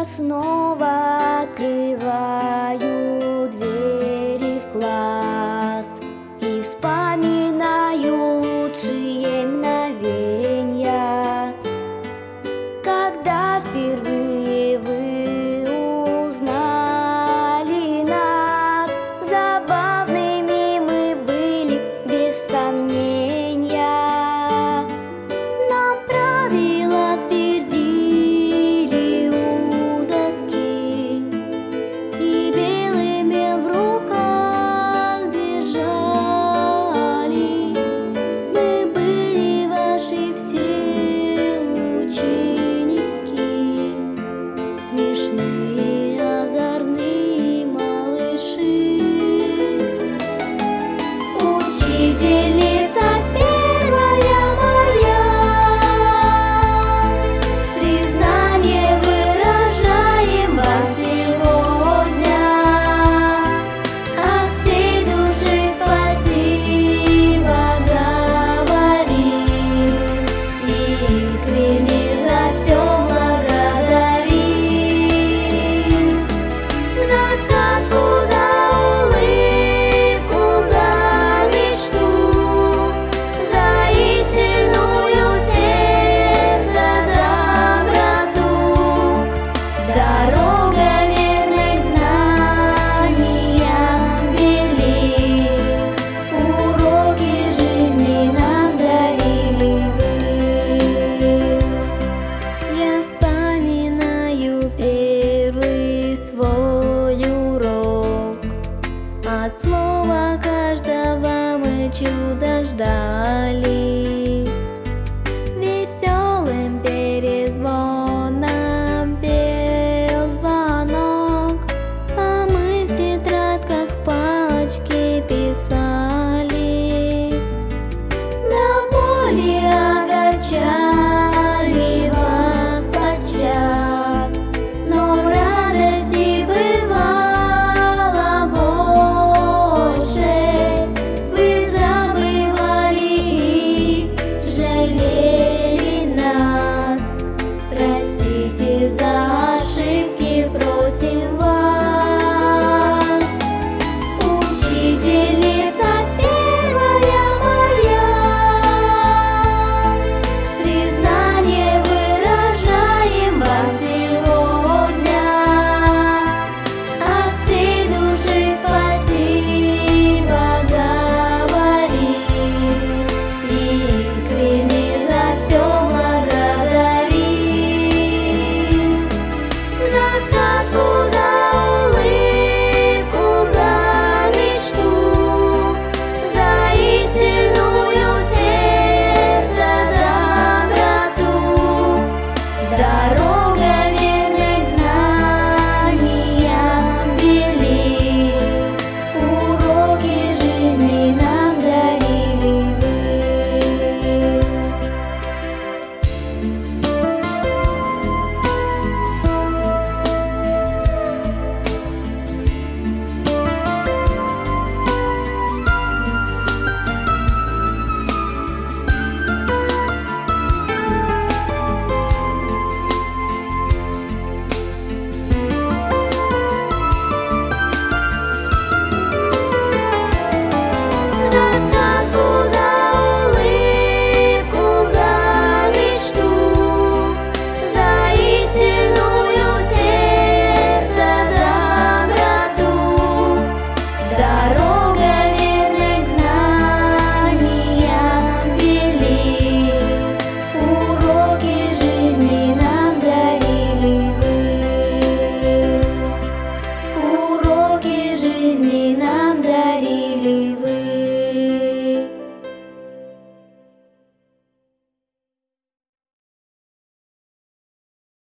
снова открываю двери в класс и вспоминаю лучшие мгновенья, когда впервые вы узнали нас. Забавными мы были, без сомнения. Нам правила твердили у доски и белыми в руках держали. Мы были ваши все ученики, смешные, озорные малыши. Учительница первая моя, признание выражаем вам сегодня. От всей души спасибо говорим и искренне за все благодарим. За сказку, за улыбку, за мечту, за истинную сердца доброту. Дорога верных знаниям вели, уроки жизни нам дарили вы. Я вспоминаю первый свой урок. От слова каждого мы чудо ждали.